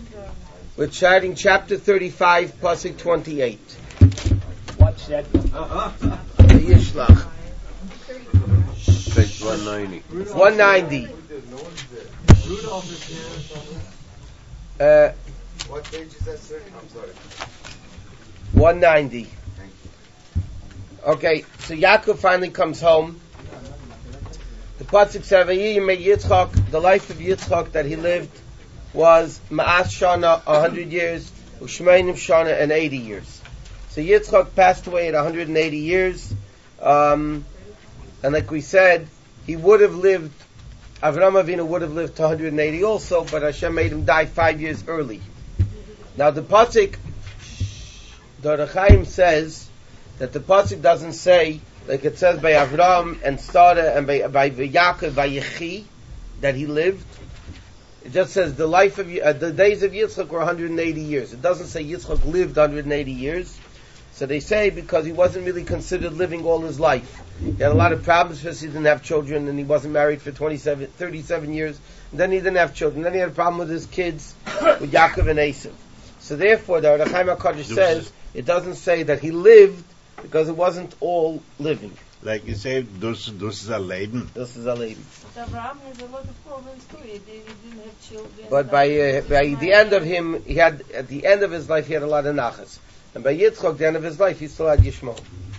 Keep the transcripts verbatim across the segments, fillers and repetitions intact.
We're charting chapter thirty-five, pasuk twenty-eight. What's that? Yishlach. Page one ninety. one ninety. Uh, what page is that, sir? I'm sorry. one ninety. Okay, so Yaakov finally comes home. The pasuk says, Yitzchak, the life of Yitzchak that he lived was Ma'as Shana, a hundred years, Ushmeinim Shana, and eighty years. So Yitzchak passed away at one hundred eighty years, um, and like we said, he would have lived, Avraham Avinu would have lived to one hundred eighty also, but Hashem made him die five years early. Now the pasuk, the Orach Chaim says that the pasuk doesn't say, like it says by Avraham and Sarah and by, by Yaakov, by Yechi, that he lived. It just says the life of uh, the days of Yitzchak were one hundred eighty years. It doesn't say Yitzchak lived one hundred eighty years. So they say because he wasn't really considered living all his life. He had a lot of problems because he didn't have children, and he wasn't married for twenty-seven, thirty-seven years. And then he didn't have children. Then he had a problem with his kids, with Yaakov and Esav. So therefore, the Orach Chaim HaKadosh says it doesn't say that he lived because it wasn't all living. Like you say, this, this is a Leben. This is a lady. But Abraham has a lot of problems too. He didn't have children. But by uh, by the end of him, he had at the end of his life, he had a lot of nachas. And by Yitzchak, the end of his life, he still had Yishmael.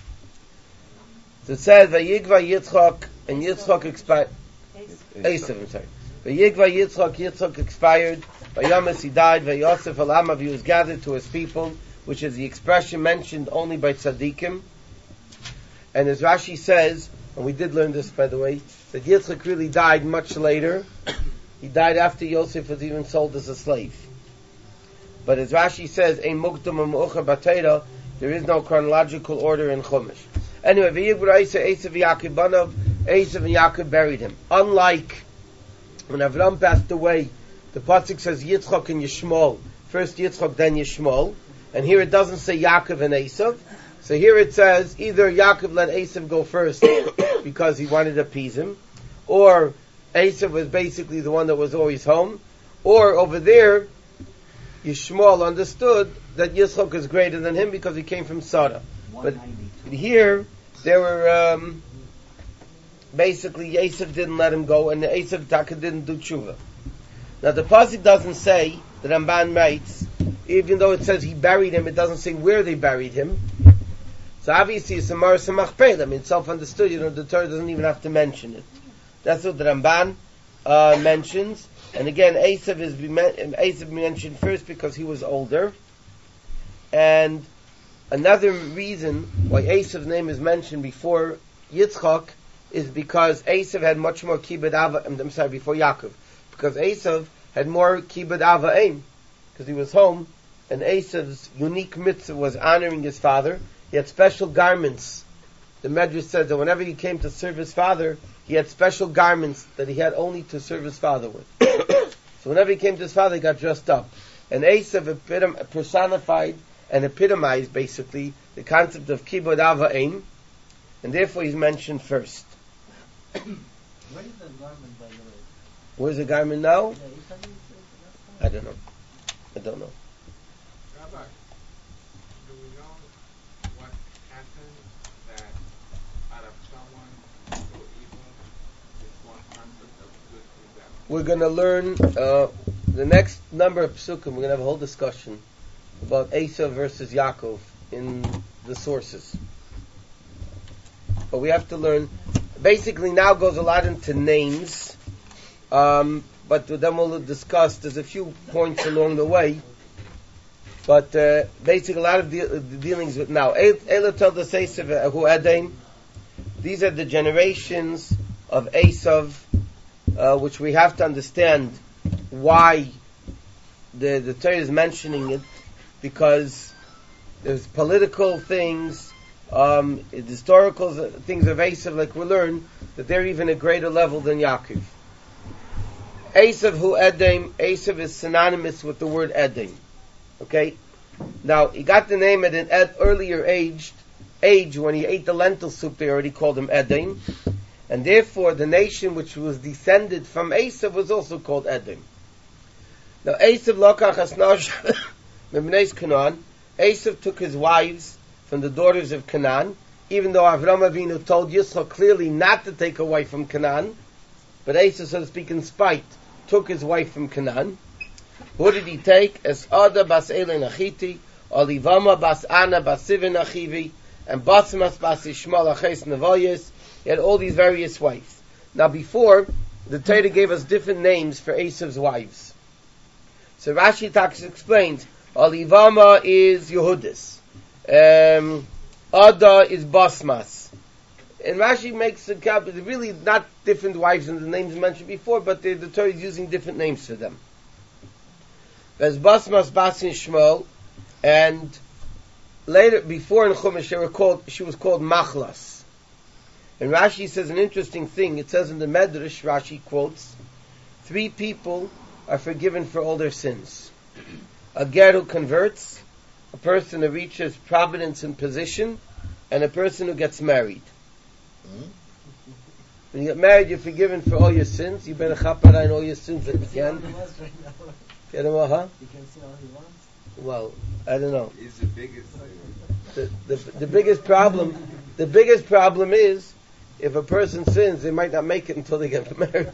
So it says, "Vayigva Yitzchak," and Yitzchak expired. Esav, I'm sorry. Vayigva Yitzchak, Yitzchak expired. Vayamas, he died. Vayosef Alamav, he was gathered to his people, which is the expression mentioned only by tzaddikim. And as Rashi says, and we did learn this by the way, that Yitzchak really died much later. He died after Yosef was even sold as a slave. But as Rashi says, Ein mukdam u'mu'achar b'Torah, there is no chronological order in Chumash. Anyway, V'yigvur Esav, Esav Yaakov banav, Esav and Yaakov buried him. Unlike when Avram passed away, the pasuk says Yitzchak and Yishmael. First Yitzchak, then Yishmael. And here it doesn't say Yaakov and Esav. So here it says either Yaakov let Esav go first because he wanted to appease him, or Esav was basically the one that was always home, or over there Yishmael understood that Yitzchak is greater than him because he came from Sarah. But here there were um, basically Esav didn't let him go, and the Esav Taka didn't do tshuva. Now the pasuk doesn't say, the Ramban writes, even though it says he buried him, it doesn't say where they buried him. So obviously it's a Maris Machpelah. I mean, self-understood, you know, the Torah doesn't even have to mention it. That's what the Ramban uh, mentions. And again, Esav is Esav mentioned first because he was older. And another reason why Esav's name is mentioned before Yitzchak is because Esav had much more kibbud ava, I'm sorry, before Yaakov. Because Esav had more kibbud ava aim, because he was home, and Esav's unique mitzvah was honoring his father. He had special garments. The Medrash says that whenever he came to serve his father, he had special garments that he had only to serve his father with. So whenever he came to his father, he got dressed up. And Esav epitom- personified and epitomized, basically, the concept of kibbud ava aim, and therefore he's mentioned first. Where is the garment, by the way? Where's the garment now? I don't know. I don't know. Rabbi, do we know what happened that out of someone so evil, this one concept of good is that? We're going to learn uh, the next number of psukim. We're going to have a whole discussion about Esav versus Yaakov in the sources. But we have to learn. Basically, now goes a lot into names, um, but then we'll discuss. There's a few points along the way, but uh, basically a lot of de- dealings with now. Ela told us Esav who Edom. These are the generations of Esav, uh, which we have to understand why the the Torah is mentioning it, because there's political things. Um, the historical things of Esav, like we learn, that they're even a greater level than Yaakov. Esav hu Edom, Esav is synonymous with the word Edom. Okay? Now, he got the name at an ed- earlier age, age, when he ate the lentil soup, they already called him Edom. And therefore, the nation which was descended from Esav was also called Edom. Now, Esav lokach asnosh mebneis Canaan. Esav took his wives from the daughters of Canaan, even though Avram Avinu told Yitzchak clearly not to take a wife from Canaan, but Esav, so to speak, in spite, took his wife from Canaan. Who did he take? Es Ada bas Elin Achiti, Olivama bas Anna bas Sivin Achivi, and Basmas bas Ishmael Aches Nevoyes. He had all these various wives. Now before, the Torah gave us different names for Esav's wives. So Rashi Takas explains, Olivama is Yehudis. Um, Ada is Basmas. And Rashi makes a count, they're really not different wives than the names mentioned before, but the Torah is using different names for them. There's Basmas Bas Ishmael, and later, before in Chumash, they were called, she was called Machlas. And Rashi says an interesting thing. It says in the Medrash, Rashi quotes, three people are forgiven for all their sins. A ger who converts, a person who reaches providence and position, and a person who gets married. Mm-hmm. When you get married, you're forgiven for all your sins. You better chapara in all your sins that you can. Get him, huh? He can see all he wants. Well, I don't know. He's the biggest. The, the, the biggest problem, the biggest problem is, if a person sins, they might not make it until they get married.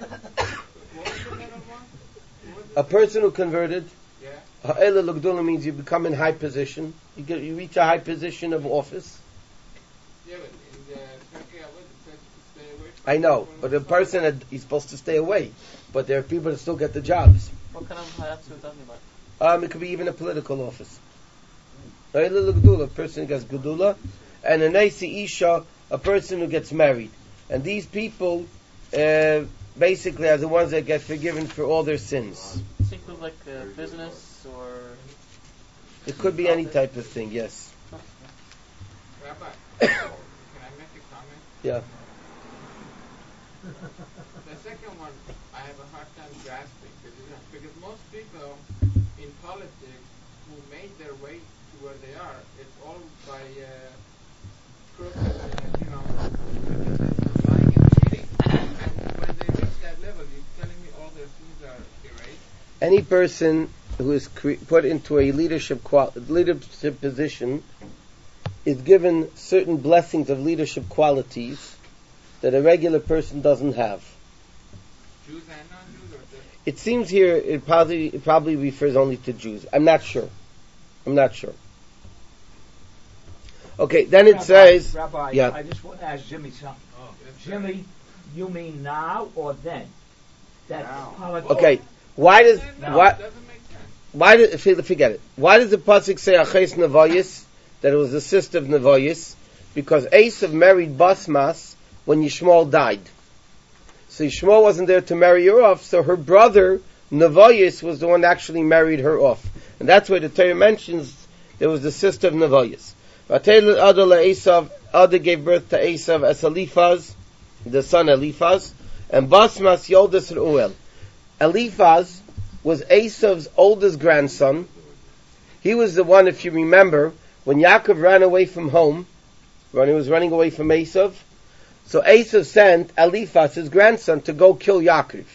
A person who converted, ha'ela l'gdula means you become in high position. You get, you reach a high position of office. Yeah, but in the Turkey, I would it says to stay away. I know, but a person had, he's supposed to stay away. But there are people that still get the jobs. What kind of hayatsu are you talking about? Um, it could be even a political office. Ha'ela l'gdula, a person who gets gedula, and a neisi isha, a person who gets married. And these people uh, basically are the ones that get forgiven for all their sins. Does it include like uh, business or... It could be any type of thing, yes. Rabbi, can I make a comment? Yeah. The second one, I have a hard time grasping because, you know, because most people in politics who made their way to where they are, it's all by uh, crooks and, you know, lying and cheating. And when they reach that level, you're telling me all their sins are erased? Any person who is cre- put into a leadership qual- leadership position is given certain blessings of leadership qualities that a regular person doesn't have. Jews and non-Jews, or just... It seems here it probably it probably refers only to Jews. I'm not sure. I'm not sure. Okay, then it Rabbi, says, Rabbi, yeah. I just want to ask Jimmy something. Oh, yes, Jimmy, you mean now or then? That Now. politics. Okay, why does No, why it doesn't make sense. why does forget it? Why does the pasuk say Aches Nevoyis, that it was the sister of Nevoyis? Because Esav married Basmas when Yishmael died. So Yishmael wasn't there to marry her off, so her brother Nevoyis was the one that actually married her off. And that's why the Torah mentions there was the sister of Nevoyis. Esav, Ada gave birth to Esav as Eliphaz, the son Eliphaz, and Basmas Yoldis Reuel. Eliphaz was Esav's oldest grandson. He was the one, if you remember, when Yaakov ran away from home, when he was running away from Esav, so Esav sent Eliphaz, his grandson, to go kill Yaakov.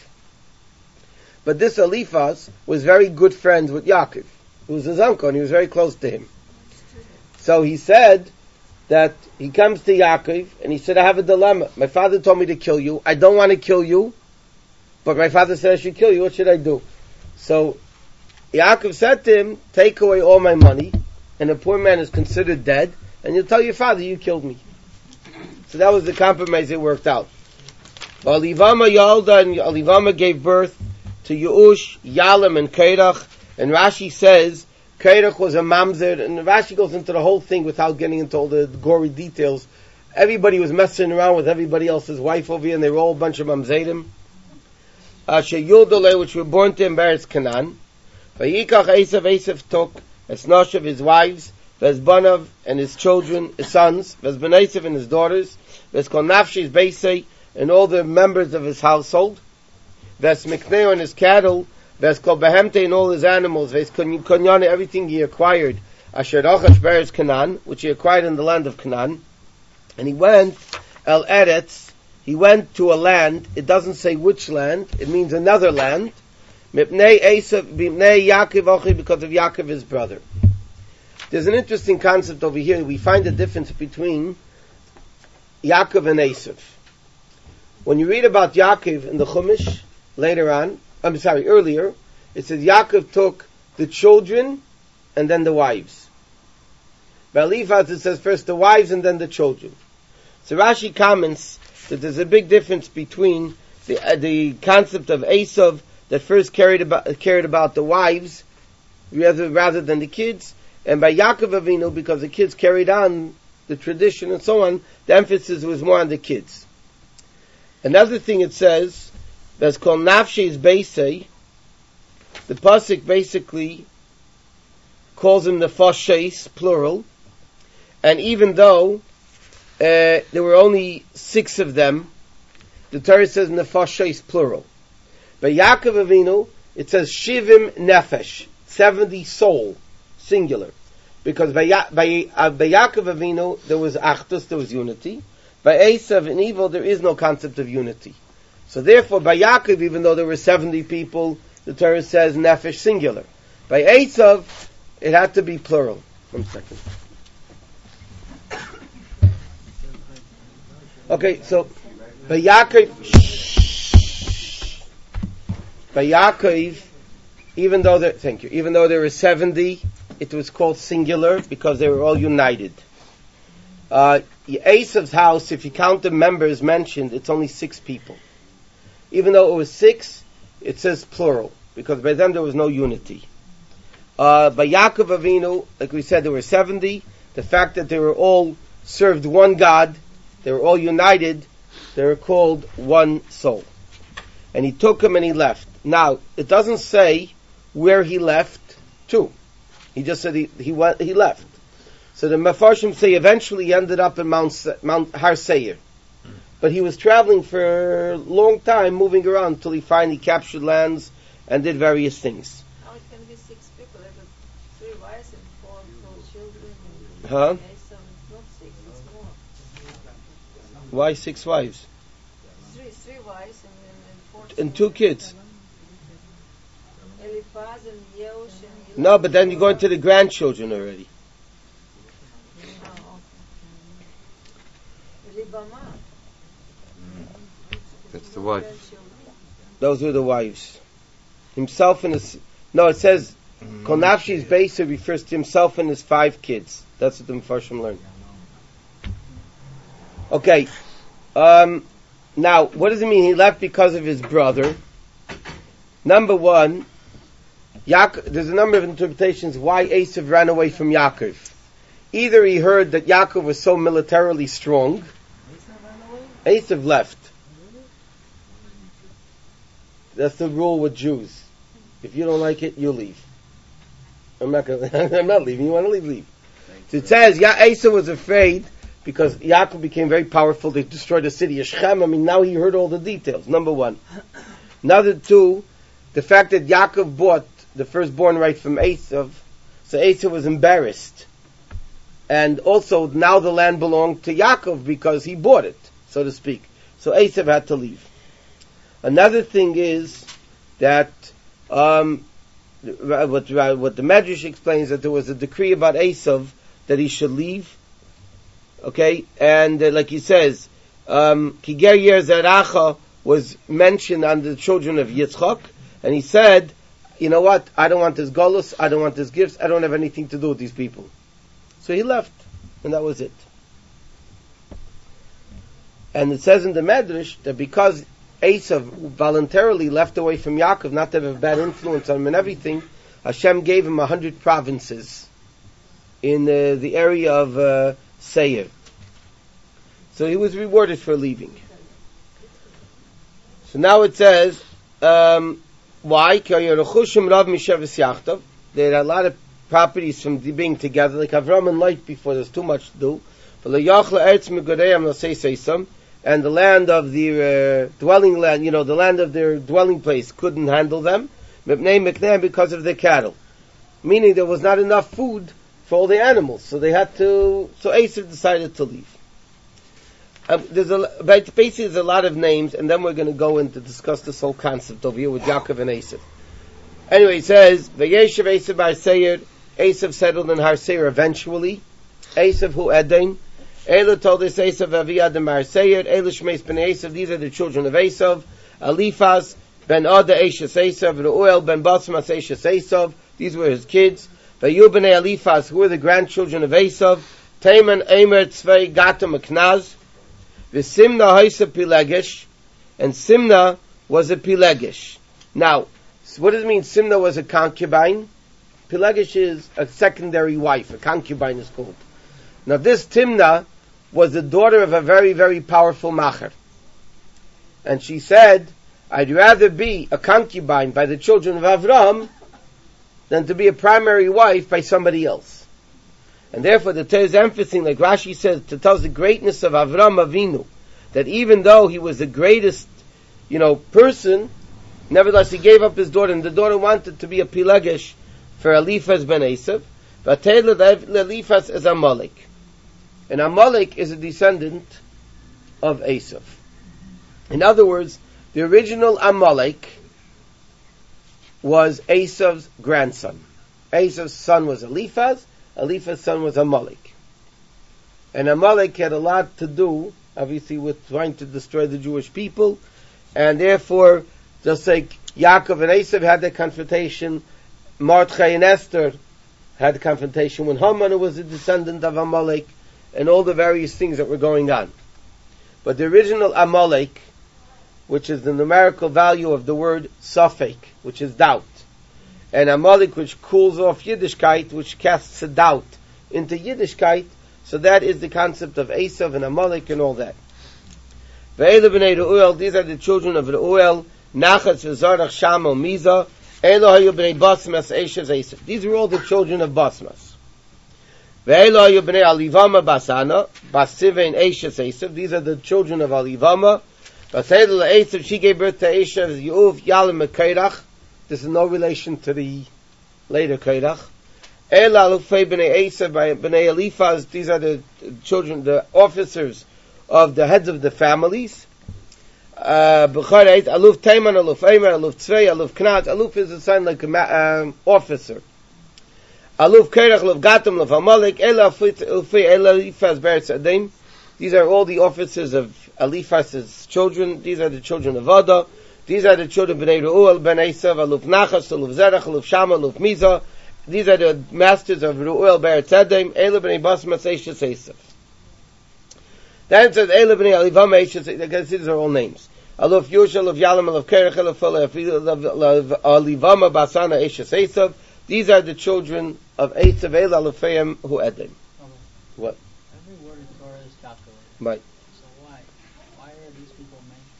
But this Eliphaz was very good friends with Yaakov. He was his uncle, and he was very close to him. So he said that he comes to Yaakov, and he said, I have a dilemma. My father told me to kill you. I don't want to kill you, but my father said I should kill you. What should I do? So Yaakov said to him, take away all my money, and a poor man is considered dead, and you'll tell your father you killed me. So that was the compromise that worked out. Olivama Yalda, and Olivama gave birth to Yeush, Yalam, and Kairach, and Rashi says Kairach was a mamzer, and Rashi goes into the whole thing without getting into all the gory details. Everybody was messing around with everybody else's wife over here, and they were all a bunch of mamzerim. Asher Yudole, which were born to embarrass Canaan. Vayikach Esav, Esav took Esnoshav, his wives, Vezbanav, and his children, his sons, Vezbenesav, and his daughters, Vezkol Nafshi, his Beisei, and all the members of his household, Vezmikneo, and his cattle, Vezkol Behemte, and all his animals, Vezkonyane, everything he acquired, Asher Rochash Beres Canaan, which he acquired in the land of Canaan. And he went, El Eretz, he went to a land, it doesn't say which land, it means another land, Mipnei Esav, Mipnei Yaakov Ochi, because of Yaakov, his brother. There's an interesting concept over here. We find the difference between Yaakov and Esav. When you read about Yaakov in the Chumash, later on, I'm sorry, earlier, it says Yaakov took the children and then the wives. By Eliphaz it says first the wives and then the children. So Rashi comments that there's a big difference between the uh, the concept of Esav that first carried about cared about the wives rather rather than the kids, and by Yaakov Avinu, because the kids carried on the tradition and so on, the emphasis was more on the kids. Another thing it says that's called Nafshe's Beisei. The pasuk basically calls them the Nefashos, plural, and even though uh, there were only six of them, the Torah says Nefashos, plural. By Yaakov Avinu, it says Shivim Nefesh, seventy soul, singular. Because by, ya- by, uh, by Yaakov Avinu, there was Achdus, there was unity. By Esav and evil, there is no concept of unity. So therefore, by Yaakov, even though there were seventy people, the Torah says Nefesh, singular. By Esav, it had to be plural. One second. Okay, so by Yaakov, shh, by Yaakov, even though there, thank you, even though there were seventy, it was called singular because they were all united. Uh, Esav's house, if you count the members mentioned, it's only six people. Even though it was six, it says plural because by them there was no unity. Uh, by Yaakov Avinu, like we said, there were seventy. The fact that they were all served one God, they were all united, they were called one soul. And he took them and he left. Now, it doesn't say where he left to. He just said he, he went, he left. So the Mefarshim say eventually he ended up in Mount, Mount Har Seir. But he was traveling for a long time, moving around until he finally captured lands and did various things. How it can be six people? There were three wives and four, four children. And Huh? so it's not six, it's more. Why six wives? Three, three wives and, and, and four And two kids. Eliphaz and Yehosh and No, but then you go into the grandchildren already. Oh, okay. Libama. That's the wife. Grandchildren. Those were the wives. Himself and his... No, it says, Kol Nafshi's Beisei refers to himself and his five kids. That's what the Mefarshim learned. Okay. Um, now, what does it mean? He left because of his brother. Number one, Yaakov, there's a number of interpretations why Esav ran away from Yaakov. Either he heard that Yaakov was so militarily strong. Esav left. That's the rule with Jews. If you don't like it, you leave. I'm not gonna, I'm not leaving. You want to leave, leave. So it says, yeah, Esav was afraid because Yaakov became very powerful. They destroyed the city of Shechem. I mean, now he heard all the details. Number one. Number two, the fact that Yaakov bought the firstborn right from Esav, so Esav was embarrassed. And also, now the land belonged to Yaakov because he bought it, so to speak. So Esav had to leave. Another thing is that um, what, what the Medrash explains, that there was a decree about Esav that he should leave. Okay, and uh, like he says, um, Kiger Yer Zeracha was mentioned on the children of Yitzchak, and he said, you know what, I don't want this golus, I don't want this gifts, I don't have anything to do with these people. So he left, and that was it. And it says in the Medrash that because Esav voluntarily left away from Yaakov, not to have a bad influence on him and everything, Hashem gave him a hundred provinces in uh, the area of uh, Seir. So he was rewarded for leaving. So now it says, um, why? They had a lot of properties from being together, like Avram and Lot before, there's too much to do. And the land of their uh, dwelling land, you know, the land of their dwelling place couldn't handle them, because of their cattle. Meaning there was not enough food for all the animals, so they had to, so Esav decided to leave. Um, there's a, basically there's a lot of names, and then we're going to go in to discuss this whole concept over here with Yaakov and Esav. Anyway, he says, V'yeshev Esav Har Seir, Esav settled in Har Seir eventually. Esav hu Edom. Ela told us Esav Aviyad Har Seir. Ela Shmeis ben Esav. These are the children of Esav. Eliphaz ben Ada Eishes Esav. Reuel ben Basmas Eishes Esav. These were his kids. Vayu b'nei Eliphaz, who were the grandchildren of Esav. Teman, Emer, Tzvei, Gatam, Aknaz. V'Simna Haisa Pilegish. And Simna was a Pilegish. Now, what does it mean Simna was a concubine? Pilegish is a secondary wife. A concubine is called. Now this Timna was the daughter of a very, very powerful macher. And she said, I'd rather be a concubine by the children of Avram than to be a primary wife by somebody else. And therefore the Torah is emphasizing, like Rashi says, to tell us the greatness of Avram Avinu, that even though he was the greatest, you know, person, nevertheless he gave up his daughter, and the daughter wanted to be a Pilegish for Eliphaz ben Esav. But Eliphaz is Amalek. And Amalek is a descendant of Esav. In other words, the original Amalek was Esav's grandson. Esav's son was Eliphaz, Eliphaz's son was Amalek. And Amalek had a lot to do, obviously, with trying to destroy the Jewish people, and therefore, just like Yaakov and Esav had their confrontation, Mordechai and Esther had a confrontation when Haman, who was a descendant of Amalek, and all the various things that were going on. But the original Amalek, which is the numerical value of the word Safek, which is doubt, and Amalek, which cools off Yiddishkeit, which casts a doubt into Yiddishkeit, so that is the concept of Esav and Amalek and all that. Ve'ele b'nei Reuel, these are the children of Reuel, Nachas v'Zarach Shama Miza, Elo hayu b'nei Basmas Eishes Esav. These are all the children of Basmas. Ve'elo hayu b'nei Alivama Basana, Basivein Eishes Esav. These are the children of Alivama. Basayel Esav, she gave birth to Eishes, Yehuv, Yalim, and Kairach. This is no relation to the later Kairach. El Alufei b'nei Esav, b'nei Eliphaz. These are the children, the officers of the heads of the families. B'chareit, Aluf Teiman, Aluf Eimer, Aluf Tzvei, Aluf Knaz. Aluf is a sign like an um, officer. Aluf Kairach, Aluf Gatam, Aluf Amalek, El Alufei, El Eliphaz, Beretz Adim. These are all the officers of Eliphaz's children. These are the children of Ada. These are the children of Bnei Reuel, Ben Esav, Aluf Nachas, Aluf Zerach, Aluf Shama, Aluf Miza. These are the masters of Reuel, Beretz Adim, El Bnei Basmas, Eishes Esav. Then it says, El Bnei Alivam, Eishes Esav. These are all names. Aluf Yusha, Aluf Yalam, Aluf Kerech, Aluf Alivama, Basana, Eishes Esav. These are the children of Esav, El Alufeim, who Edim. What? Every word in Torah is calculated. Right. So why? Why are these people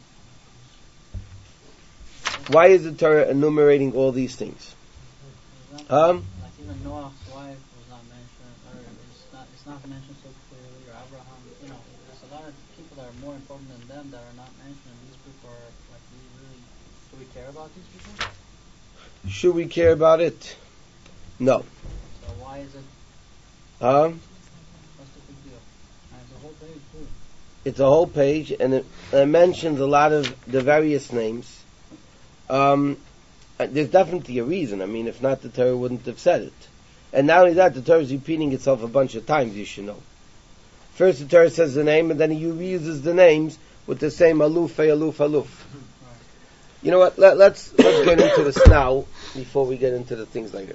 mentioned? Why is the Torah enumerating all these things? Um, like even Noah's wife was not mentioned, or it's not, it's not mentioned so clearly, or Abraham, you know, there's a lot of people that are more important than them that are not mentioned, and these people are, like, we really, do we care about these people? Should we care about it? No. So why is it, Um, what's the big deal? And it's a whole page too. it's a whole page, and it, it mentions a lot of the various names. Um, there's definitely a reason. I mean, if not, the Torah wouldn't have said it. And not only that, the Torah is repeating itself a bunch of times, you should know. First the Torah says the name, and then he reuses the names with the same aluf, aluf, aluf. You know what, Let, let's let's get into this now, before we get into the things later.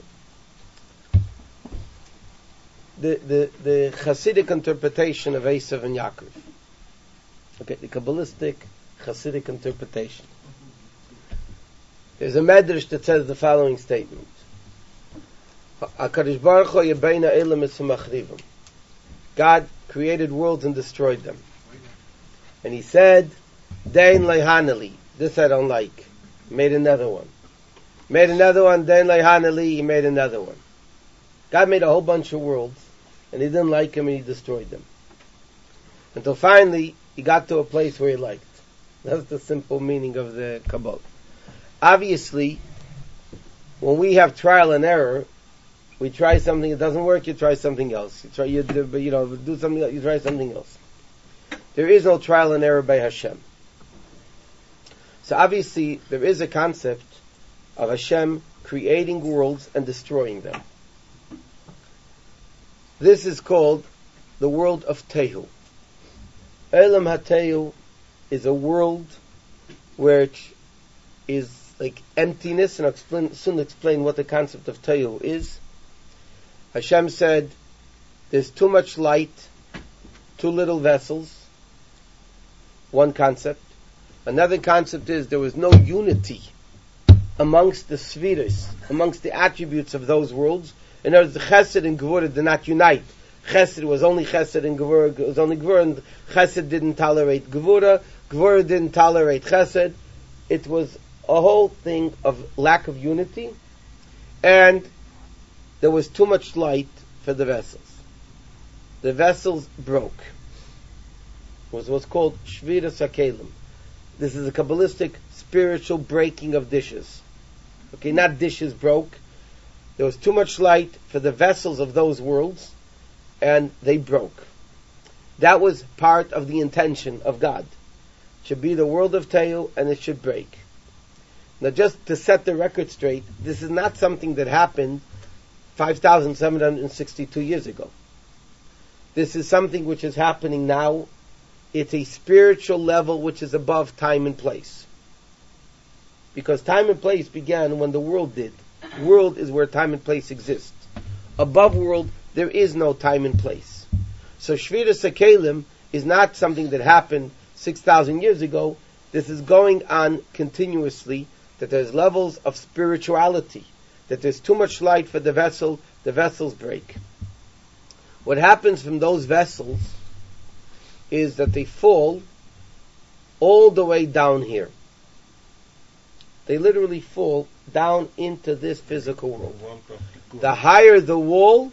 The, the, the Hasidic interpretation of Esav and Yaakov. Okay, the Kabbalistic Hasidic interpretation. There's a medrash that says the following statement. HaKadosh Baruch Hu yebeina elam etzimachrivim. God created worlds and destroyed them. And he said, Dein lehaneli. This I don't like. He made another one. Made another one, Dein lehaneli, he made another one. God made a whole bunch of worlds, and he didn't like them, and he destroyed them. Until finally, he got to a place where he liked. That's the simple meaning of the Kabbalah. Obviously, when we have trial and error, we try something, it doesn't work, you try something else. You try, you do, you know, do something else, you try something else. There is no trial and error by Hashem. So obviously, there is a concept of Hashem creating worlds and destroying them. This is called the world of Tehu. Olam HaTehu is a world which is like emptiness, and I'll explain, soon explain what the concept of Tehu is. Hashem said, there's too much light, too little vessels. One concept. Another concept is there was no unity amongst the spheres, amongst the attributes of those worlds. In other words, the Chesed and Gevurah did not unite. Chesed was only Chesed and Gevurah was only Gevurah, and Chesed didn't tolerate Gevurah. Gevurah didn't tolerate Chesed. It was a whole thing of lack of unity, and there was too much light for the vessels. The vessels broke. It was what's called Shviras HaKelim. This is a Kabbalistic spiritual breaking of dishes. Okay, not dishes broke. There was too much light for the vessels of those worlds, and they broke. That was part of the intention of God. It should be the world of Tehu, and it should break. Now, just to set the record straight, this is not something that happened five thousand seven hundred sixty-two years ago. This is something which is happening now. It's a spiritual level which is above time and place. Because time and place began when the world did. World is where time and place exist. Above world, there is no time and place. So Shviras HaKelim is not something that happened six thousand years ago. This is going on continuously, that there's levels of spirituality, that there's too much light for the vessel, the vessels break. What happens from those vessels is that they fall all the way down here. They literally fall down into this physical world. The higher the wall,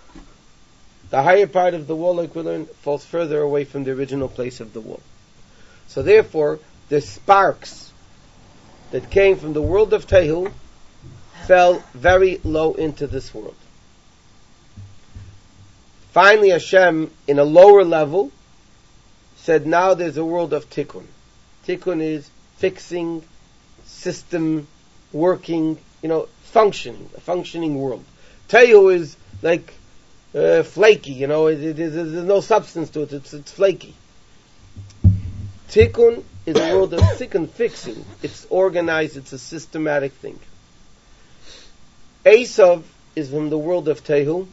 the higher part of the wall, like we learned, falls further away from the original place of the wall. So therefore, the sparks that came from the world of Tehu fell very low into this world. Finally, Hashem, in a lower level, said now there's a world of Tikkun. Tikkun is fixing, system, working, you know, functioning, a functioning world. Tehu is like uh, flaky, you know, it, it, it, there's no substance to it, it's, it's flaky. Tikkun is a world of tikkun, fixing. It's organized, it's a systematic thing. Esav is from the world of Tehu.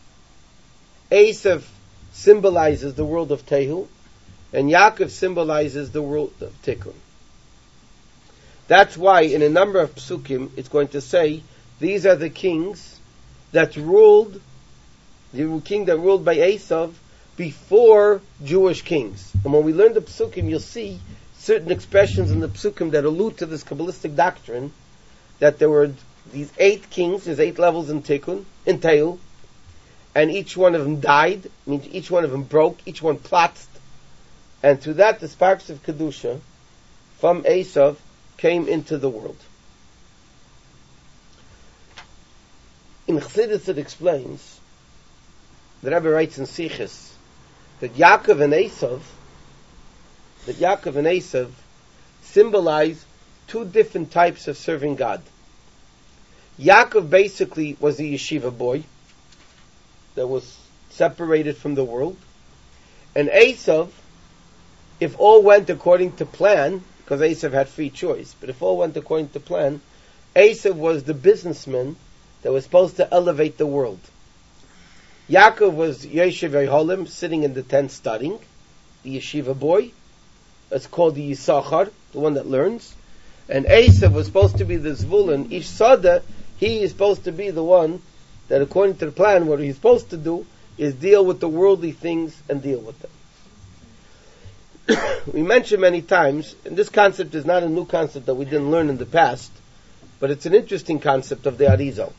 Esav symbolizes the world of Tehu, and Yaakov symbolizes the world of Tikkun. That's why in a number of psukim it's going to say these are the kings that ruled, the king that ruled by Esav before Jewish kings. And when we learn the psukim, you'll see certain expressions in the psukim that allude to this Kabbalistic doctrine that there were these eight kings, there's eight levels in Tikkun, in Tehu, and each one of them died, means each one of them broke, each one plotted, and through that the sparks of Kedusha from Esav came into the world. In Chassidus it explains, the Rebbe writes in Sichos, that Yaakov and Esav, that Yaakov and Esav symbolize two different types of serving God. Yaakov basically was a yeshiva boy that was separated from the world. And Esav, if all went according to plan, because Esav had free choice, but if all went according to plan, Esav was the businessman that was supposed to elevate the world. Yaakov was Yeshiv Yeholim, sitting in the tent studying, the yeshiva boy. That's called the Yisachar, the one that learns. And Esav was supposed to be the Zvulun, Ish Sada. He is supposed to be the one that, according to the plan, what he's supposed to do is deal with the worldly things and deal with them. We mentioned many times, and this concept is not a new concept that we didn't learn in the past, but it's an interesting concept of the Arizal.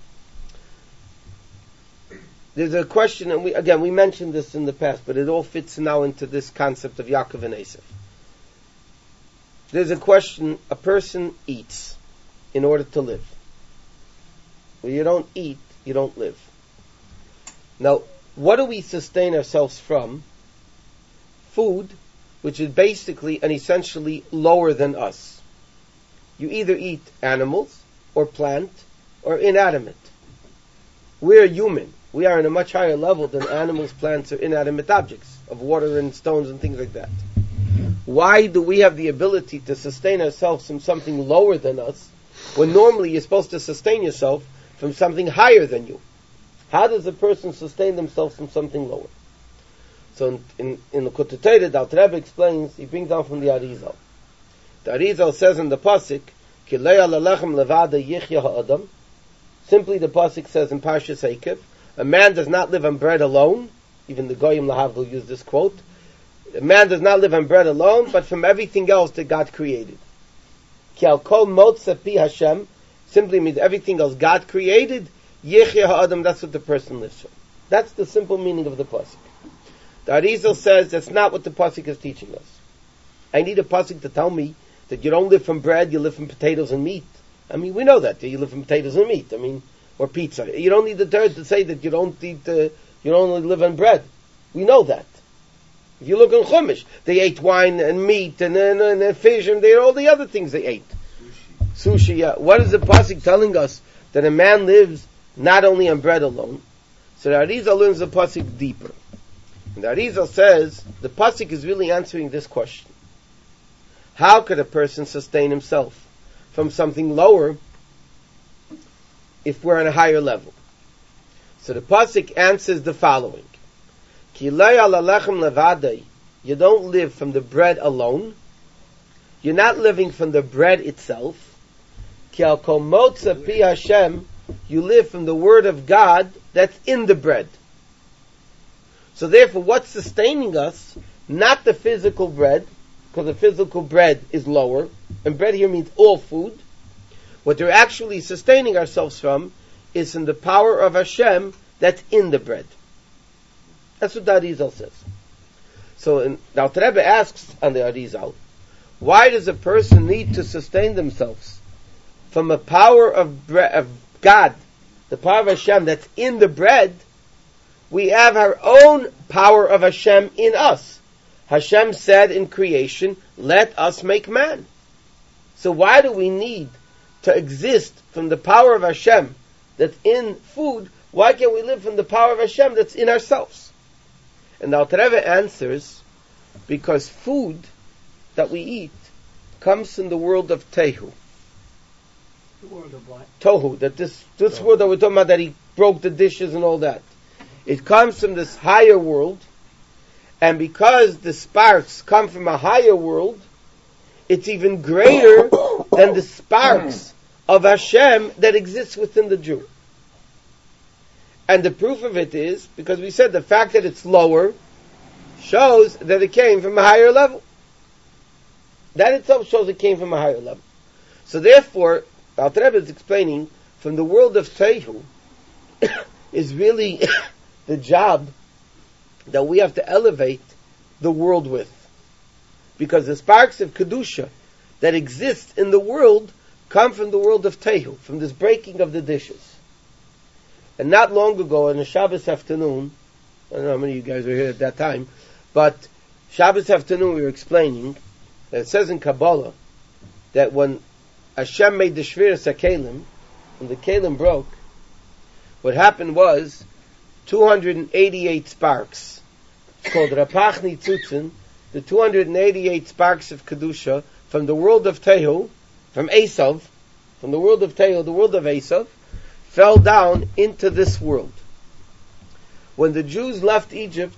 There's a question, and we, again, we mentioned this in the past, but it all fits now into this concept of Yaakov and Esav. There's a question, a person eats in order to live. When you don't eat, you don't live. Now, what do we sustain ourselves from? Food, which is basically and essentially lower than us. You either eat animals or plant, or inanimate. We're human. We are in a much higher level than animals, plants, or inanimate objects of water and stones and things like that. Why do we have the ability to sustain ourselves from something lower than us, when normally you're supposed to sustain yourself from something higher than you? How does a person sustain themselves from something lower? So in, in, in the Kutei Torah, the Alter Rebbe explains, he brings down from the Arizal. The Arizal says in the Pasuk, Ki lo lechem levada yichya ha'adam. Simply the Pasuk says in Parshas Eikev, a man does not live on bread alone. Even the Goyim Lahavdil use this quote. A man does not live on bread alone, but from everything else that God created. Ki al kol motza pi Hashem simply means everything else God created. Yichya ha'adam, that's what the person lives from. That's the simple meaning of the Pasuk. The Arizal says that's not what the Pasuk is teaching us. I need a Pasuk to tell me that you don't live from bread, you live from potatoes and meat. I mean, we know that. You live from potatoes and meat. I mean, or pizza. You don't need the Torah to say that you don't eat, uh, you don't only live on bread. We know that. If you look in Chumash, they ate wine and meat and, and, and, and fish and they all the other things they ate. Sushi. Sushi, yeah. What is the Pasuk telling us? That a man lives not only on bread alone. So the Arizal learns the Pasuk deeper. And the Arizal says, the Pasuk is really answering this question. How could a person sustain himself from something lower if we're on a higher level? So the Pasuk answers the following. Ki lo lechem levadai. You don't live from the bread alone. You're not living from the bread itself. Ki al kol motza pi Hashem. You live from the word of God that's in the bread. So therefore, what's sustaining us? Not the physical bread, because the physical bread is lower, and bread here means all food. What we're actually sustaining ourselves from is in the power of Hashem that's in the bread. That's what the Arizal says. So in, the Alter Rebbe asks on the Arizal, why does a person need to sustain themselves from a power of, bre- of God, the power of Hashem that's in the bread? We have our own power of Hashem in us. Hashem said in creation, let us make man. So why do we need to exist from the power of Hashem that's in food? Why can't we live from the power of Hashem that's in ourselves? And the Alter Rebbe answers, because food that we eat comes from the world of Tehu. The world of what? Tohu, that this, this Tohu. world that we're talking about, that he broke the dishes and all that. It comes from this higher world, and because the sparks come from a higher world, it's even greater than the sparks of Hashem that exists within the Jew. And the proof of it is, because we said the fact that it's lower shows that it came from a higher level. That itself shows it came from a higher level. So therefore, Alter Rebbe is explaining, from the world of Tehu is really the job that we have to elevate the world with. Because the sparks of Kedusha that exist in the world come from the world of Tehu, from this breaking of the dishes. And not long ago, on a Shabbos afternoon, I don't know how many of you guys were here at that time, but Shabbos afternoon we were explaining that it says in Kabbalah that when Hashem made the Shviras HaKelim, when the Kelim broke, what happened was two hundred eighty-eight sparks. It's called Rapach Nitzutzin, the two hundred eighty-eight sparks of Kedusha from the world of Tehu, from Esav, from the world of Tehu, the world of Esav, fell down into this world. When the Jews left Egypt,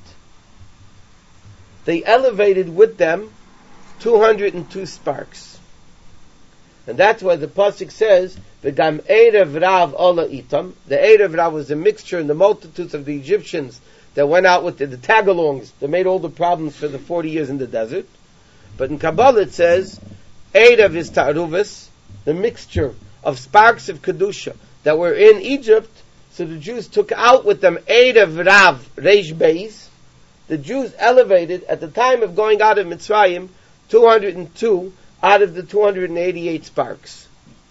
they elevated with them two hundred two sparks. And that's why the Pasuk says, V'gam Erev Rav Ola Itam. The Erev Rav was a mixture in the multitudes of the Egyptians that went out with the, the tagalongs that made all the problems for the forty years in the desert. But in Kabbalah it says, Erev is Ta'aruvas, the mixture of sparks of Kedusha that were in Egypt. So the Jews took out with them Erev Rav Reish Beis. The Jews elevated, at the time of going out of Mitzrayim, two hundred two out of the two hundred eighty-eight sparks.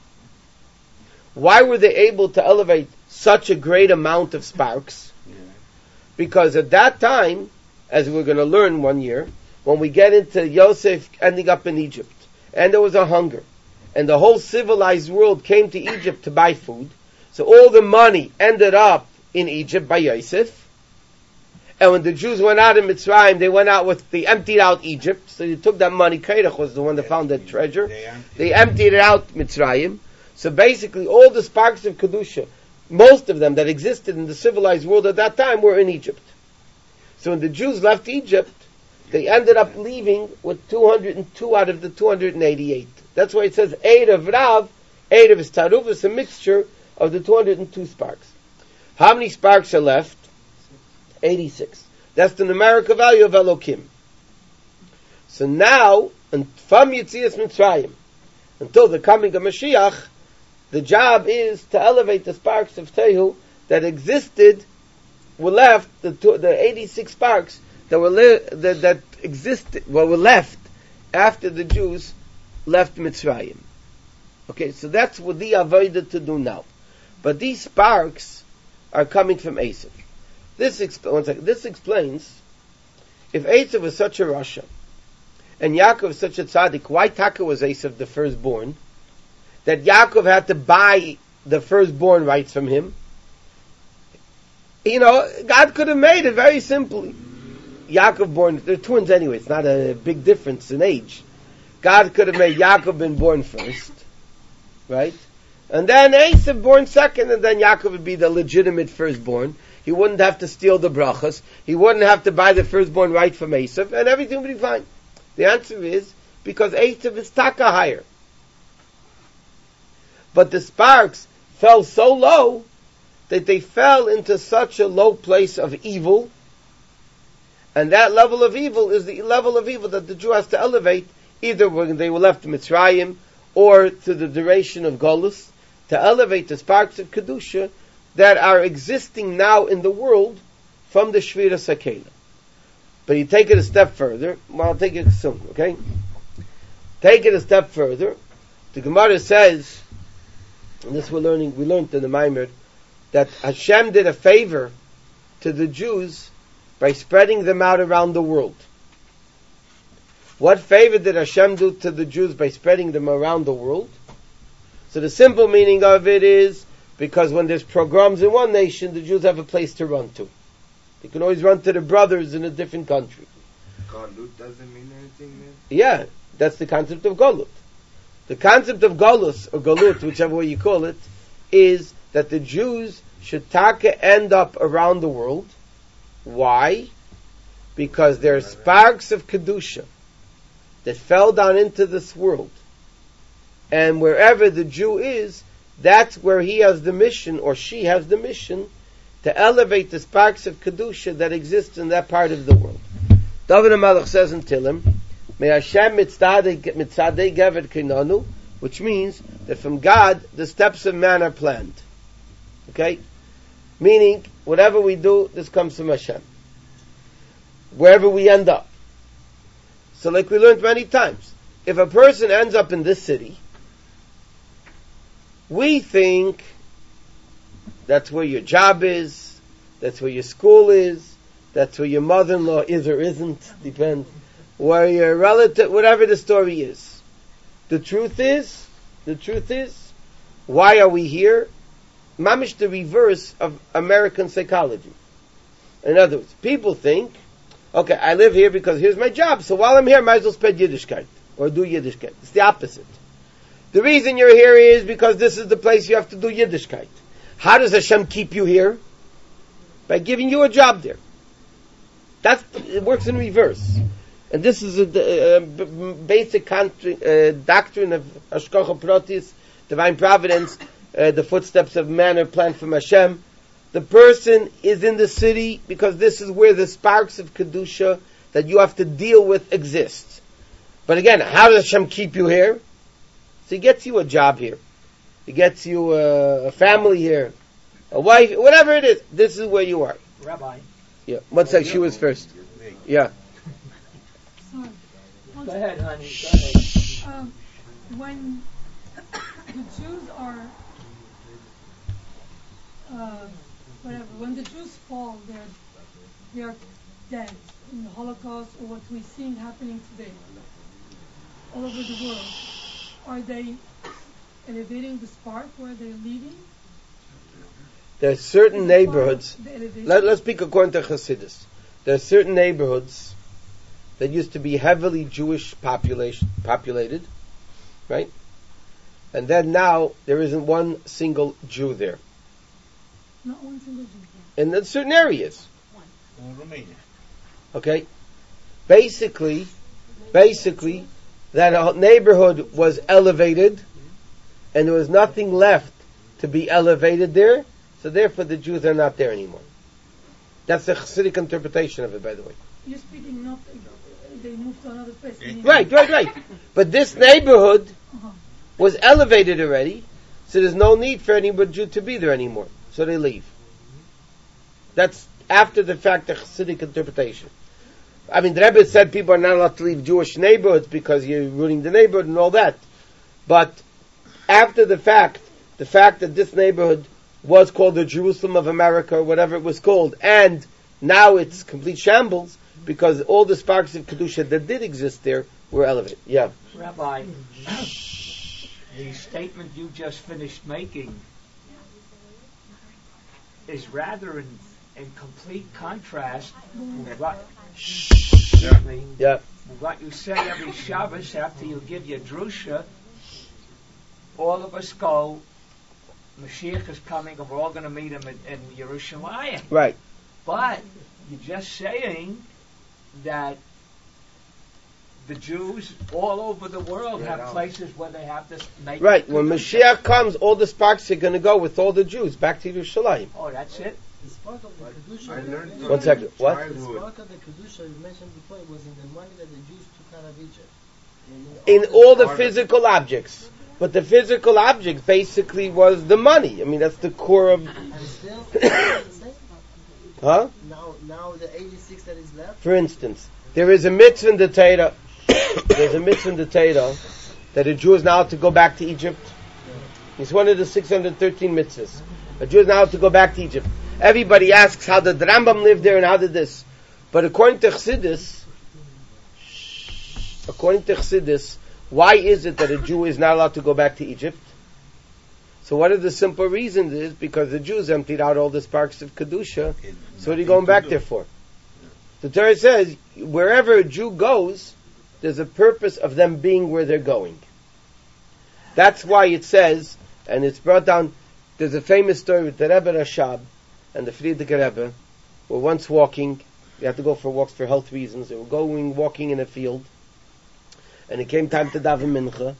Why were they able to elevate such a great amount of sparks? Yeah. Because at that time, as we're going to learn one year, when we get into Yosef ending up in Egypt, and there was a hunger, and the whole civilized world came to Egypt to buy food, So all the money ended up in Egypt by Yosef. And when the Jews went out in Mitzrayim, they went out with, they emptied out Egypt. So they took that money. Kairach was the one that found that treasure. They emptied it out Mitzrayim. So basically all the sparks of Kedusha, most of them that existed in the civilized world at that time, were in Egypt. So when the Jews left Egypt, they ended up leaving with two hundred two out of the two hundred eighty-eight. That's why it says eight of Rav, eight of his Taruf, a mixture of the two hundred two sparks. How many sparks are left? eighty-six. That's the numerical value of Elokim. So now, and from Yitzias Mitzrayim until the coming of Mashiach, the job is to elevate the sparks of Tehu that existed, were left, the, the eighty-six sparks that were li- that, that existed, well, were left after the Jews left Mitzrayim. Okay, so that's what the avodah to do now. But these sparks are coming from Esav. This, exp- one second, this explains, if Esav was such a Rasha, and Yaakov is such a tzaddik, why Taka was Esav the firstborn? That Yaakov had to buy the firstborn rights from him. You know, God could have made it very simply. Yaakov born, they're twins anyway, it's not a big difference in age. God could have made Yaakov been born first, right? And then Esav born second, and then Yaakov would be the legitimate firstborn. He wouldn't have to steal the brachas. He wouldn't have to buy the firstborn right from Esav, and everything would be fine. The answer is, because Esav is taka higher. But the sparks fell so low that they fell into such a low place of evil, and that level of evil is the level of evil that the Jew has to elevate, either when they were left in Mitzrayim, or to the duration of Golus, to elevate the sparks of Kedusha that are existing now in the world from the Shvira Sakela. But you take it a step further, well, I'll take it soon, okay? Take it a step further. The Gemara says, and this we're learning, we learned in the Maimer, that Hashem did a favor to the Jews by spreading them out around the world. What favor did Hashem do to the Jews by spreading them around the world? So the simple meaning of it is, because when there's pogroms in one nation, the Jews have a place to run to. They can always run to the brothers in a different country. Galut doesn't mean anything then? Yeah, that's the concept of Galut. The concept of Galus, or Galut, whichever way you call it, is that the Jews should taka end up around the world. Why? Because there are sparks of Kedusha that fell down into this world. And wherever the Jew is, that's where he has the mission, or she has the mission, to elevate the sparks of Kedusha that exist in that part of the world. David HaMelech says in Tilim, May Hashem mitzadei gevet kinanu, which means that from God, the steps of man are planned. Okay? Meaning, whatever we do, this comes from Hashem. Wherever we end up. So like we learned many times, if a person ends up in this city, we think that's where your job is, that's where your school is, that's where your mother-in-law is or isn't, depends, where your relative, whatever the story is. The truth is, the truth is, why are we here? Mamish the reverse of American psychology. In other words, people think, okay, I live here because here's my job, so while I'm here, I might as well spread Yiddishkeit, or do Yiddishkeit. It's the opposite. The reason you're here is because this is the place you have to do Yiddishkeit. How does Hashem keep you here? By giving you a job there. That's, it works in reverse. And this is a, a basic country, uh, doctrine of Hashgacha Pratis, divine providence, uh, the footsteps of man are planned from Hashem. The person is in the city because this is where the sparks of Kedusha that you have to deal with exist. But again, how does Hashem keep you here? So he gets you a job here. He gets you a, a family here, a wife, whatever it is. This is where you are. Rabbi. Yeah. One sec, she was first. Yeah. Sorry. Go ahead, honey. Go ahead. Um, when the Jews are, uh, whatever, when the Jews fall, they're they are dead in the Holocaust, or what we're seeing happening today all over the world. Are they elevating the spark where they're leaving? There are certain Is it part of neighborhoods. the elevation? Let, let's speak according to Chassidus. There are certain neighborhoods that used to be heavily Jewish population populated, right? And then now there isn't one single Jew there. Not one single Jew. In the certain areas. In Romania. Okay? Basically, basically, that neighborhood was elevated, and there was nothing left to be elevated there, so therefore the Jews are not there anymore. That's the Chassidic interpretation of it, by the way. You're speaking not, uh, they moved to another place. meaning- Right, right, right. But this neighborhood Uh-huh. was elevated already, so there's no need for any Jew to be there anymore. So they leave. That's after the fact the Chassidic interpretation. I mean, the Rebbe said people are not allowed to leave Jewish neighborhoods because you're ruining the neighborhood and all that. But after the fact, the fact that this neighborhood was called the Jerusalem of America or whatever it was called, and now it's complete shambles because all the sparks of Kedusha that did exist there were elevated. Yeah. Rabbi, the statement you just finished making is rather in, in complete contrast with what, excuse me, Yeah. with what you say every Shabbos after you give your drusha. All of us go, Mashiach is coming, and we're all going to meet him in, in Yerushalayim. Right. But you're just saying that the Jews all over the world have places where they have this make. Right. When Mashiach comes, all the sparks are going to go with all the Jews back to Yerushalayim. Oh, that's it? The spark of the Kedusha. I learned from One second. What? The childhood. spark of the Kedusha you mentioned before it was in the money that the Jews took out of Egypt. In all the physical objects. But the physical object basically was the money. I mean, that's the core of... And still, the same? Huh? Now, now the eighty-six that is left. For instance, there is a mitzvah in the Torah. There's a mitzvah in the Torah that a Jew is now to go back to Egypt. It's one of the six hundred thirteen mitzvahs. A Jew is now to go back to Egypt. Everybody asks how did the Rambam live there and how did this. But according to Chassidus, according to Chassidus, why is it that a Jew is not allowed to go back to Egypt? So one of the simple reasons is because the Jews emptied out all the sparks of Kedusha. So what are you going back there for? The Torah says, wherever a Jew goes, there's a purpose of them being where they're going. That's why it says, and it's brought down, there's a famous story with the Rebbe Rashab and the Frierdiker Rebbe were once walking, they had to go for walks for health reasons, they were going, walking in a field, and it came time to daven mincha,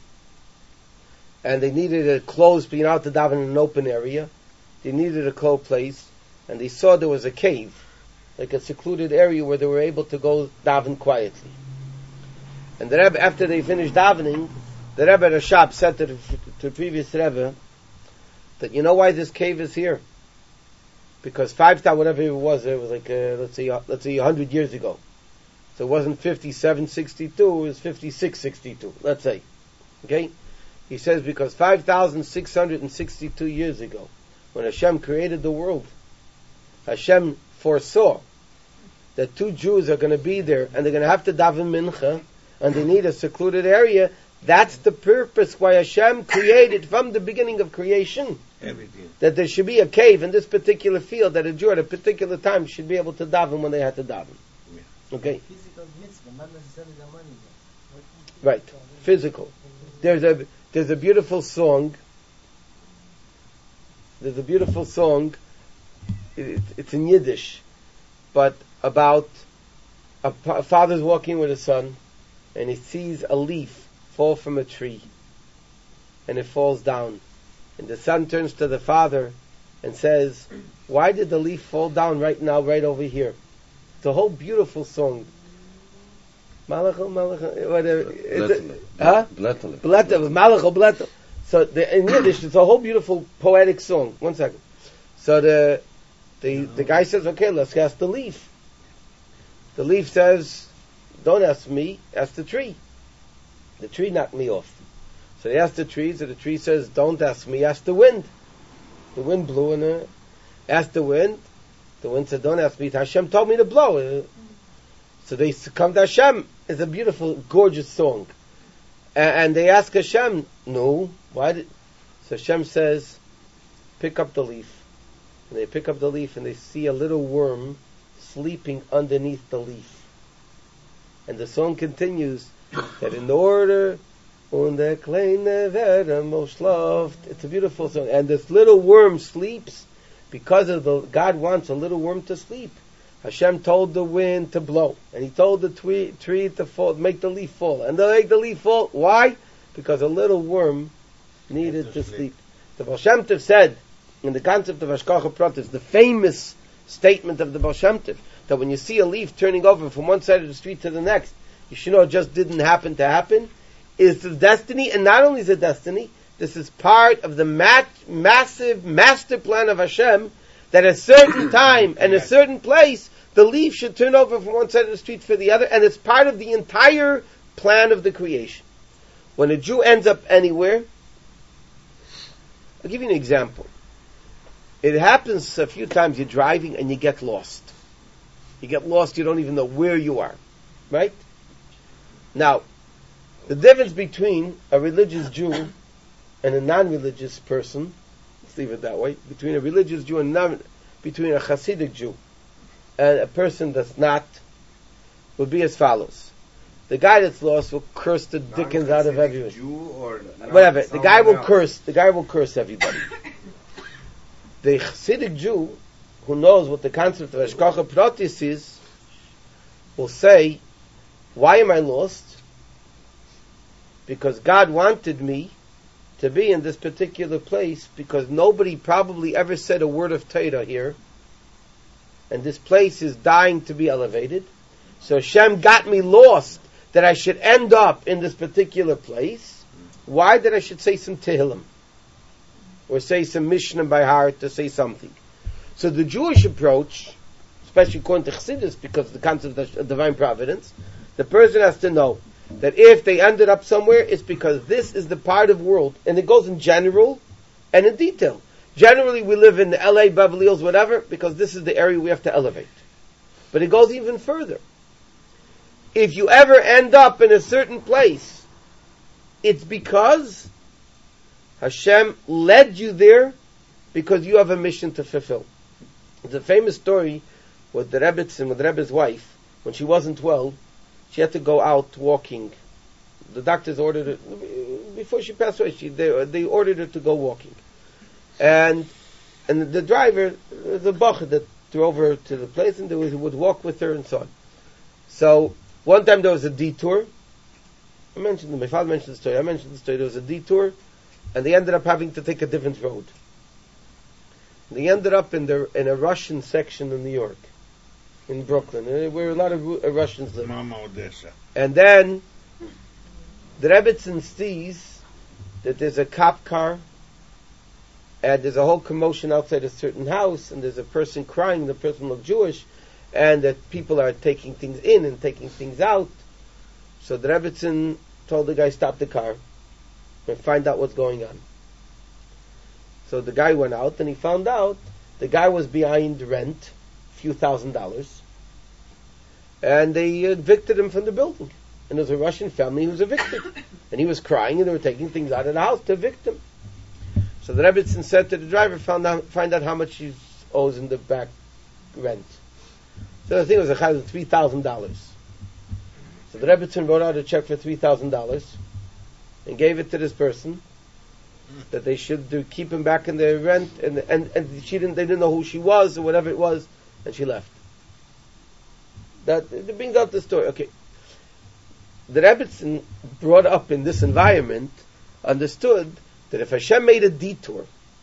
and they needed a closed, you know, to daven in an open area, they needed a closed place, and they saw there was a cave, like a secluded area where they were able to go daven quietly. And the Rebbe, after they finished davening, the Rebbe Rashab said to the, to the previous Rebbe that you know why this cave is here? Because five thousand, whatever it was, it was like uh, let's say uh, let's say a hundred years ago. So it wasn't fifty-seven sixty-two; it was fifty-six sixty-two. Let's say, okay. He says because five thousand six hundred and sixty-two years ago, when Hashem created the world, Hashem foresaw that two Jews are going to be there and they're going to have to daven mincha, and they need a secluded area. That's the purpose why Hashem created from the beginning of creation. Everything. That there should be a cave in this particular field that a Jew at a particular time should be able to daven when they had to daven. Yeah. Okay? Physical mitzvah, not necessarily the money. Right. Physical. There's a there's a beautiful song. There's a beautiful song. It, it's in Yiddish, but about a, a father's walking with his son, and he sees a leaf fall from a tree, and it falls down. And the son turns to the father and says, why did the leaf fall down right now, right over here? It's a whole beautiful song. Malachal, malachal, whatever. It's a- Huh? Blätterle. Blätterle, malachal, blätterle. So the, in Yiddish, it's a whole beautiful poetic song. One second. So the the the guy says, okay, let's ask the leaf. The leaf says, don't ask me, ask the tree. The tree knocked me off. So they asked the tree, so the tree says, don't ask me, ask the wind. The wind blew and uh, asked the wind. The wind said, don't ask me, Hashem told me to blow. Uh, so they come to Hashem. It's a beautiful, gorgeous song. And, and they ask Hashem, no, why did... So Hashem says, pick up the leaf. and they pick up the leaf and they see a little worm sleeping underneath the leaf. And the song continues that in order und der kleine Werde most loved. It's a beautiful song. And this little worm sleeps because of the God wants a little worm to sleep. Hashem told the wind to blow, and He told the tree, tree to fall, make the leaf fall, and they make the leaf fall. Why? Because a little worm needed to sleep. sleep. The Baal Shem Tov said in the concept of Hashgacha Pratis, the famous statement of the Baal Shem Tov, that when you see a leaf turning over from one side of the street to the next, you should know it just didn't happen to happen. It's the destiny, and not only is it destiny, this is part of the mat- massive master plan of Hashem, that at a certain time and a certain place, the leaf should turn over from one side of the street for the other, and it's part of the entire plan of the creation. When a Jew ends up anywhere, I'll give you an example. It happens a few times you're driving and you get lost. You get lost, you don't even know where you are. Right? Now, the difference between a religious Jew and a non-religious person, let's leave it that way, between a religious Jew and non, between a Hasidic Jew and a person that's not, would be as follows. The guy that's lost will curse the dickens out of everyone. Jew or whatever. The guy will else. curse. The guy will curse everybody. The Hasidic Jew, who knows what the concept of Hashgacha Pratis is, will say, why am I lost? Because God wanted me to be in this particular place, because nobody probably ever said a word of Torah here, and this place is dying to be elevated. So Hashem got me lost, that I should end up in this particular place. Why did I should say some Tehillim? Or say some Mishnah by heart, to say something. So the Jewish approach, especially according to Chassidus, because of the concept of divine providence, the person has to know that if they ended up somewhere, it's because this is the part of the world, and it goes in general and in detail. Generally, we live in the L A, Beverly Hills, whatever, because this is the area we have to elevate. But it goes even further. If you ever end up in a certain place, it's because Hashem led you there because you have a mission to fulfill. It's a famous story with the Rebbetzin, with the Rebbe's wife. When she wasn't well, she had to go out walking. The doctors ordered her, before she passed away, she, they, they ordered her to go walking. And and the driver, the Bach that drove her to the place, and they would, would walk with her and so on. So, one time there was a detour. I mentioned, my father mentioned the story, I mentioned the story, there was a detour, and they ended up having to take a different road. They ended up in the in a Russian section of New York, in Brooklyn, where a lot of Russians live. Mama Odessa. And then the Rebbetzin sees that there's a cop car, and there's a whole commotion outside a certain house, and there's a person crying, the person looked Jewish, and that people are taking things in and taking things out. So the Rebbetzin told the guy, stop the car and find out what's going on. So the guy went out, and he found out the guy was behind rent, a few thousand dollars, and they evicted him from the building. And there was a Russian family who was evicted. And he was crying, and they were taking things out of the house to evict him. So the Rebbetzin said to the driver, found out, find out how much he owes in the back rent. So the thing was a three thousand dollars. So the Rebbetzin wrote out a check for three thousand dollars and gave it to this person, that they should do, keep him back in their rent, and and and she didn't, they didn't know who she was or whatever it was, and she left. That, that brings out the story. Okay, the Rebbetzin, brought up in this environment, understood that if Hashem made a detour,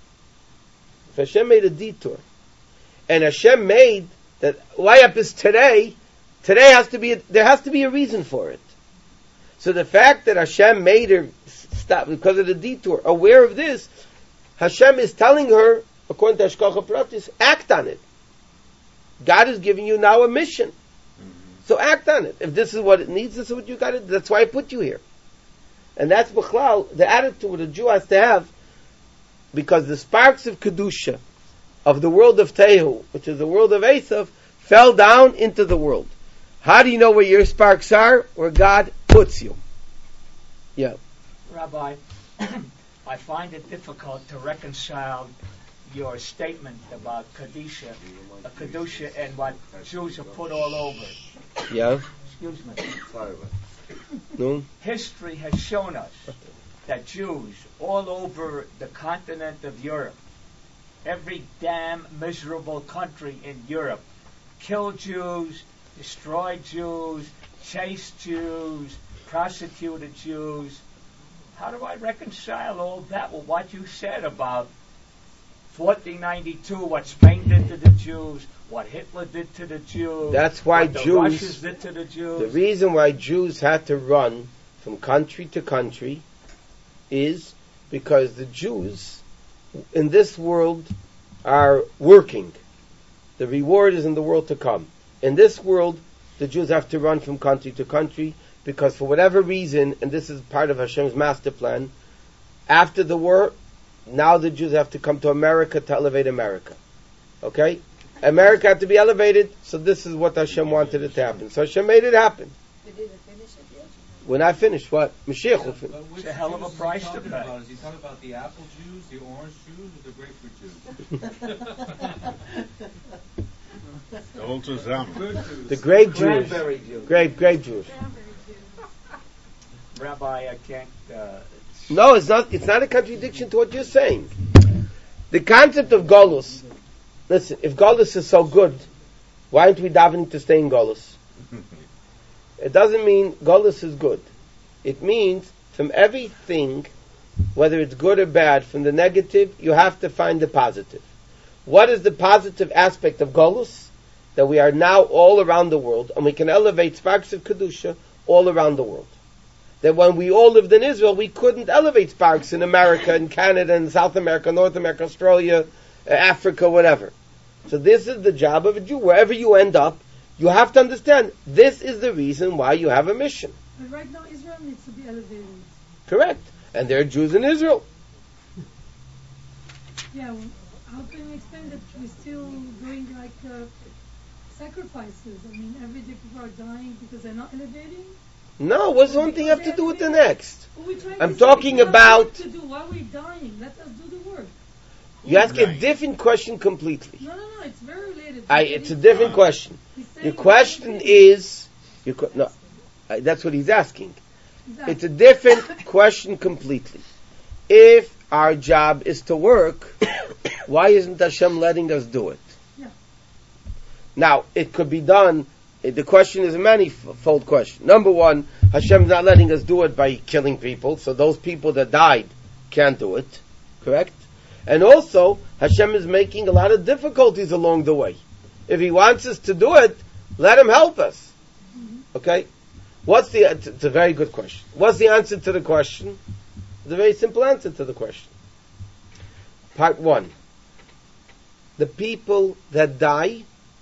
if Hashem made a detour, and Hashem made that why up is today, today has to be a, there has to be a reason for it. So the fact that Hashem made her stop because of the detour, aware of this, Hashem is telling her, according to Hashgacha Pratis, act on it. God is giving you now a mission. Mm-hmm. So act on it. If this is what it needs, this is what you got to do. That's why I put you here. And that's B'chlal, the attitude a Jew has to have, because the sparks of Kedusha, of the world of Tehu, which is the world of Esav, fell down into the world. How do you know where your sparks are? Where God puts you. Yeah. Rabbi, I find it difficult to reconcile your statement about Kedusha, uh, Kedusha and what Jews are put all over. Yeah. Excuse me. No. History has shown us that Jews all over the continent of Europe, every damn miserable country in Europe, killed Jews, destroyed Jews, chased Jews, prosecuted Jews. How do I reconcile all that with what you said about fourteen ninety-two, what Spain did to the Jews, what Hitler did to the Jews, That's why what the Jews, Russians did to the Jews? The reason why Jews had to run from country to country is because the Jews in this world are working. The reward is in the world to come. In this world, the Jews have to run from country to country because for whatever reason, and this is part of Hashem's master plan, after the war, now the Jews have to come to America to elevate America. Okay? America had to be elevated, so this is what Hashem wanted it to happen. So Hashem made it happen. We didn't finish it yet? We're not finished. What? Mashiach will finish. It's a hell of a price to pay. About? Is he talking about the apple Jews, the orange Jews, or the grapefruit Jews? All zusammen. The grape Jews. Cranberry Jews. Grape, grape Jews. Rabbi, I can't... Uh, No, it's not. It's not a contradiction to what you're saying. The concept of Golus. Listen, if Golus is so good, why aren't we davening to stay in Golus? It doesn't mean Golus is good. It means from everything, whether it's good or bad, from the negative, you have to find the positive. What is the positive aspect of Golus? That we are now all around the world, and we can elevate sparks of Kedusha all around the world. That when we all lived in Israel, we couldn't elevate sparks in America, in Canada, in South America, North America, Australia, Africa, whatever. So this is the job of a Jew. Wherever you end up, you have to understand, this is the reason why you have a mission. But right now, Israel needs to be elevated. Correct. And there are Jews in Israel. Yeah, well, how can we explain that we're still doing like uh, sacrifices? I mean, every day people are dying because they're not elevating? No, what's one thing have to do with the next? Well, we're trying I'm to talking say, we have about... work to do. Why are we dying? Let us do the work. You ask a different question completely. No, no, no, it's very related. I, it's a different question. Your question is... Your, que- no, I, that's what he's asking. Exactly. It's a different question completely. If our job is to work, why isn't Hashem letting us do it? Yeah. Now, it could be done... The question is a manifold question. Number one, Hashem's not letting us do it by killing people, so those people that died can't do it. Correct? And also, Hashem is making a lot of difficulties along the way. If He wants us to do it, let Him help us. Okay? What's the, it's a very good question. What's the answer to the question? It's a very simple answer to the question. Part one. The people that die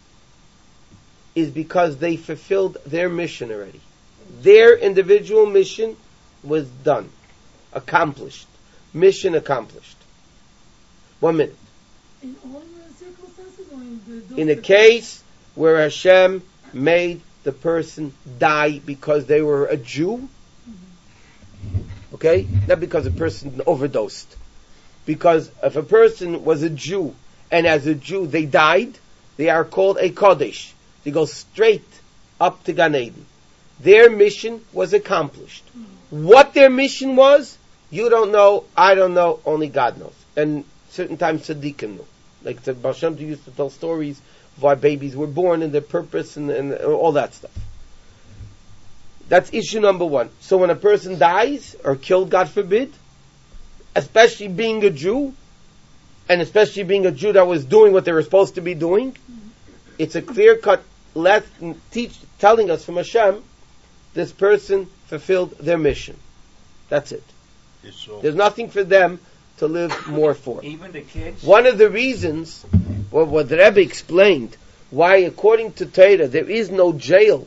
is because they fulfilled their mission already. Their individual mission was done. Accomplished. Mission accomplished. One minute. In all circumstances or in the... In a case where Hashem made the person die because they were a Jew, okay? Not because a person overdosed. Because if a person was a Jew, and as a Jew they died, they are called a Kodesh. They go straight up to Gan Eden. Their mission was accomplished. What their mission was, you don't know, I don't know, only God knows. And certain times Tzaddikim know. Like the Baal Shem Tov used to tell stories of why babies were born and their purpose and, and all that stuff. That's issue number one. So when a person dies or killed, God forbid, especially being a Jew, and especially being a Jew that was doing what they were supposed to be doing, it's a clear-cut lesson teach, telling us from Hashem, this person fulfilled their mission. That's it. So. There's nothing for them to live more for. Even the kids? One of the reasons, well, what the Rebbe explained, why according to Torah there is no jail,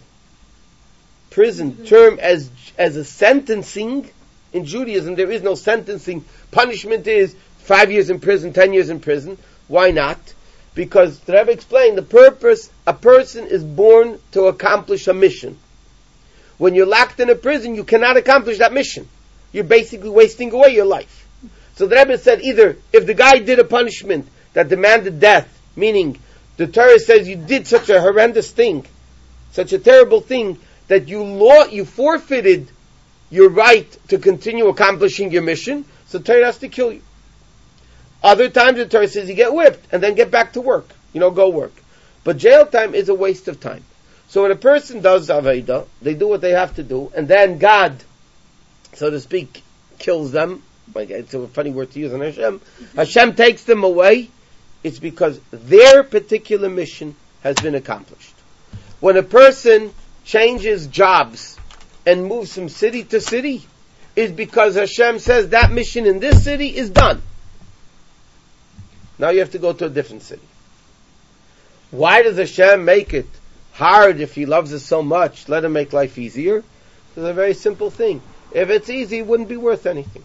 prison term as as a sentencing. In Judaism there is no sentencing. Punishment is five years in prison, ten years in prison. Why not? Because the Rebbe explained the purpose, a person is born to accomplish a mission. When you're locked in a prison, you cannot accomplish that mission. You're basically wasting away your life. So the Rebbe said either if the guy did a punishment that demanded death, meaning the Torah says you did such a horrendous thing, such a terrible thing, that you law, you forfeited your right to continue accomplishing your mission, so the Torah has to kill you. Other times the Torah says you get whipped and then get back to work. You know, go work. But jail time is a waste of time. So when a person does Aveda, they do what they have to do, and then God, so to speak, kills them. It's a funny word to use on Hashem. Hashem takes them away. It's because their particular mission has been accomplished. When a person changes jobs and moves from city to city, it's because Hashem says that mission in this city is done. Now you have to go to a different city. Why does Hashem make it hard if He loves us so much? Let Him make life easier. It's a very simple thing. If it's easy, it wouldn't be worth anything.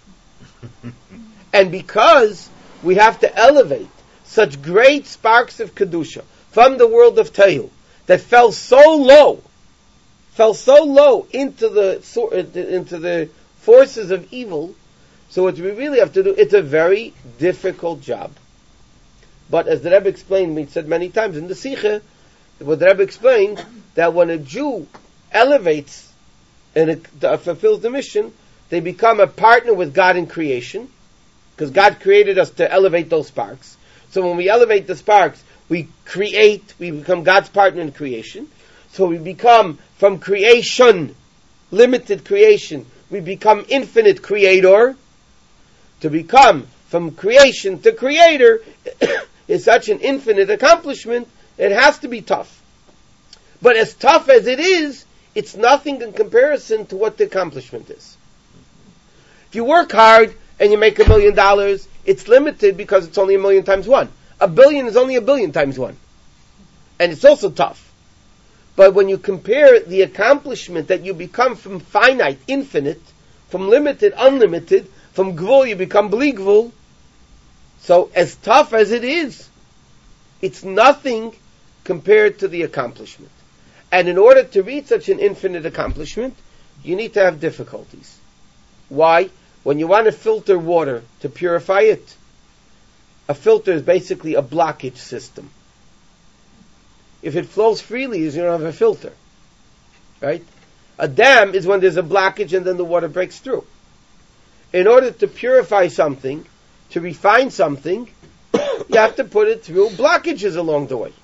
And because we have to elevate such great sparks of Kedusha from the world of Tehu that fell so low, fell so low into the into the forces of evil, so what we really have to do, it's a very difficult job. But as the Rebbe explained, we said many times in the Sikha, what the Rebbe explained, that when a Jew elevates and it, uh, fulfills the mission, they become a partner with God in creation, because God created us to elevate those sparks. So when we elevate the sparks, we create, we become God's partner in creation. So we become, from creation, limited creation, we become infinite creator. To become from creation to creator is such an infinite accomplishment, it has to be tough. But as tough as it is, it's nothing in comparison to what the accomplishment is. If you work hard and you make a million dollars, it's limited because it's only a million times one. A billion is only a billion times one. And it's also tough. But when you compare the accomplishment that you become from finite, infinite, from limited, unlimited, from gvul you become bli gvul, so as tough as it is, it's nothing compared to the accomplishment. And in order to reach such an infinite accomplishment, you need to have difficulties. Why? When you want to filter water to purify it, a filter is basically a blockage system. If it flows freely, you don't have a filter. Right? A dam is when there's a blockage and then the water breaks through. In order to purify something, to refine something, you have to put it through blockages along the way.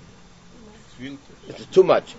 It's too much.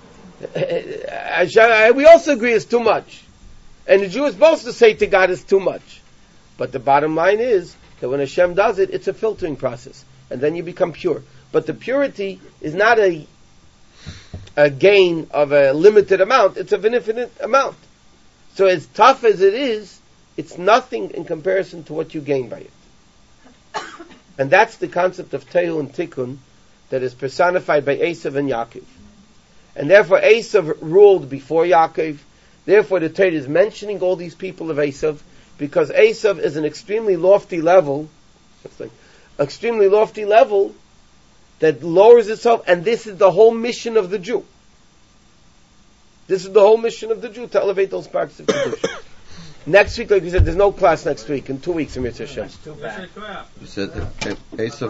We also agree it's too much. And the Jew is supposed to say to God it's too much. But the bottom line is that when Hashem does it, it's a filtering process. And then you become pure. But the purity is not a, a gain of a limited amount, it's of an infinite amount. So as tough as it is, it's nothing in comparison to what you gain by it. And that's the concept of Tehu and Tikkun that is personified by Esav and Yaakov. And therefore Esav ruled before Yaakov. Therefore the Torah is mentioning all these people of Esav, because Esav is an extremely lofty level, like extremely lofty level that lowers itself, and this is the whole mission of the Jew. This is the whole mission of the Jew, to elevate those sparks of Kedusha. Next week, like we said, there's no class next week. In two weeks, Amir Hashem. That's too bad. You said that Esav